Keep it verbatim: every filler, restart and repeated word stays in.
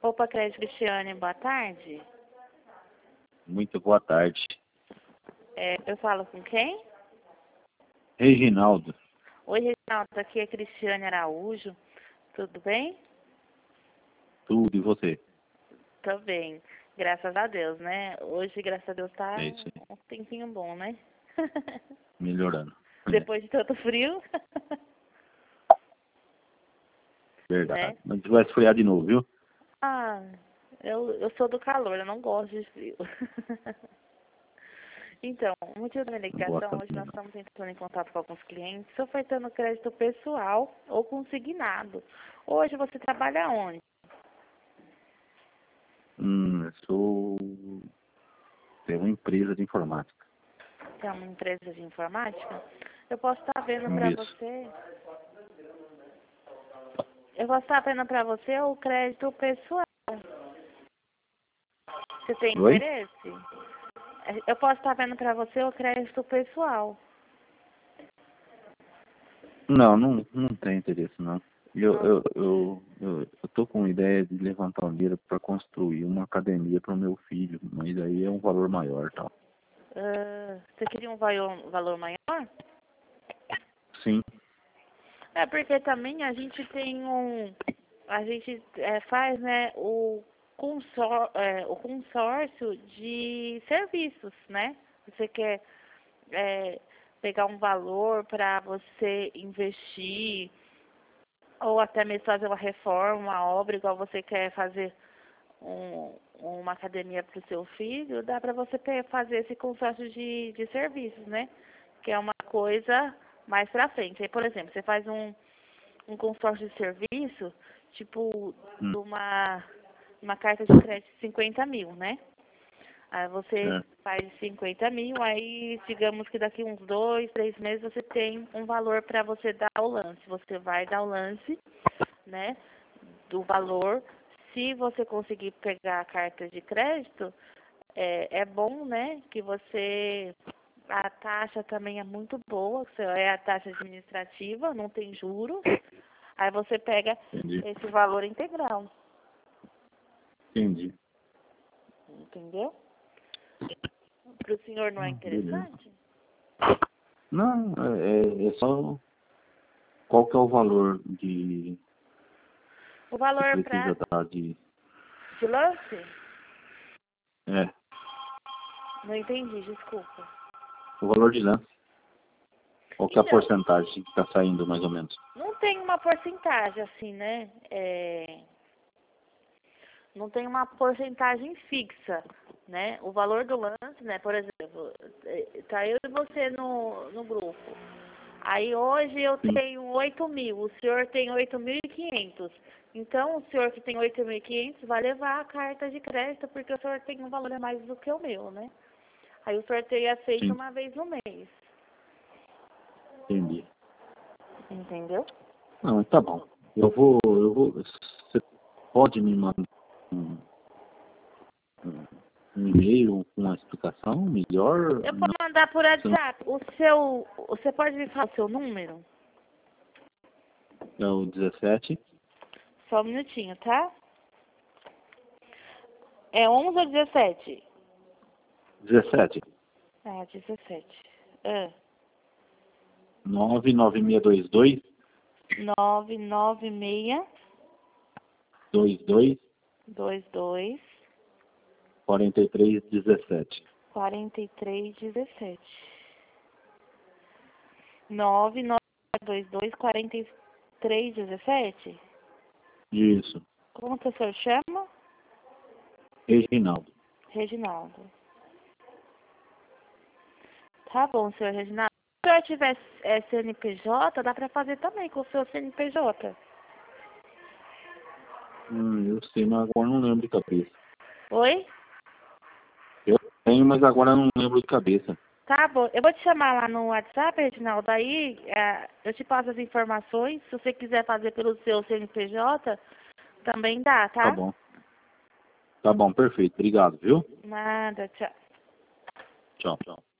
Opa, Crédito Cristiane, boa tarde. Muito boa tarde. É, eu falo com quem? Reginaldo. Oi, Reginaldo, aqui é Cristiane Araújo. Tudo bem? Tudo, e você? Tô bem, graças a Deus, né? Hoje, graças a Deus, tá É isso aí. um tempinho bom, né? Melhorando. Depois de tanto frio. Verdade. Né? Mas vai esfriar de novo, viu? Ah, eu, eu sou do calor, eu não gosto de frio. Então, o motivo da minha Não ligação, gosta hoje também, nós não. estamos entrando em contato com alguns clientes, ofertando crédito pessoal ou consignado. Hoje você trabalha onde? Hum, eu sou... Tenho uma empresa de informática. Tem uma empresa de informática? Eu posso estar vendo para Isso. você... Eu posso estar vendo para você o crédito pessoal. Você tem Oi? interesse? Eu posso estar vendo para você o crédito pessoal. Não, não, não tenho interesse, não. Eu, Não. eu, eu, eu, eu tô com ideia de levantar um dinheiro para construir uma academia para o meu filho, mas aí é um valor maior, tal. Ah, você queria um valor, valor maior? Sim. É porque também a gente tem um... A gente é, faz, né, o, consor, é, o consórcio de serviços, né? Você quer é, pegar um valor para você investir ou até mesmo fazer uma reforma, uma obra, igual você quer fazer um, uma academia para o seu filho, dá para você pe- fazer esse consórcio de, de serviços, né? Que é uma coisa mais para frente. Aí, por exemplo, você faz um, um consórcio de serviço, tipo, Hum, de uma, uma carta de crédito de cinquenta mil, né? Aí você é, faz cinquenta mil, aí digamos que daqui uns dois, três meses você tem um valor para você dar o lance. Você vai dar o lance, né, do valor. Se você conseguir pegar a carta de crédito, é, é bom, né, que você... A taxa também é muito boa, que é a taxa administrativa, não tem juros. Aí você pega entendi. esse valor integral, Entendi. entendeu? Para o senhor não é Ah, beleza. interessante? Não, é, é só qual que é o valor de O que valor para precisa dar de... de lance? É, Não entendi, desculpa. o valor de lance. Qual que é a Então, porcentagem que está saindo, mais ou menos? não tem uma porcentagem assim, né? É, não tem uma porcentagem fixa, né? O valor do lance, né? Por exemplo, eh, tá eu e você no, no grupo. Aí hoje eu Sim, tenho oito mil, o senhor tem oito mil e quinhentos. Então, o senhor que tem oito mil e quinhentos vai levar a carta de crédito, porque o senhor tem um valor a mais do que o meu, né? Aí o sorteio é feito sim, uma vez no mês, entendi. entendeu? Não, tá bom. Eu vou, eu vou... Você pode me mandar um, um, um e-mail com uma explicação melhor? Eu Não, vou mandar por você não WhatsApp. O seu, você pode me falar o seu número? é o dezessete, Só um minutinho, tá? É onze ou dezessete? dezessete, Ah, dezessete. Ah, nove nove seis dois dois, nove nove seis dois dois, dois dois quarenta e três dezessete. quarenta e três dezessete. nove nove dois dois quarenta e três dezessete. Isso, Como que o senhor chama? Reginaldo. Reginaldo. Tá bom, senhor Reginaldo. Se o senhor tiver é, C N P J, dá pra fazer também com o seu C N P J. Hum, eu sei, mas agora não lembro de cabeça. Oi? Eu tenho, mas agora não lembro de cabeça. Tá bom. Eu vou te chamar lá no WhatsApp, Reginaldo. Aí é, eu te passo as informações. Se você quiser fazer pelo seu C N P J, também dá, Tá tá? bom. Tá bom, perfeito. Obrigado, viu? Nada, tchau. Tchau, tchau.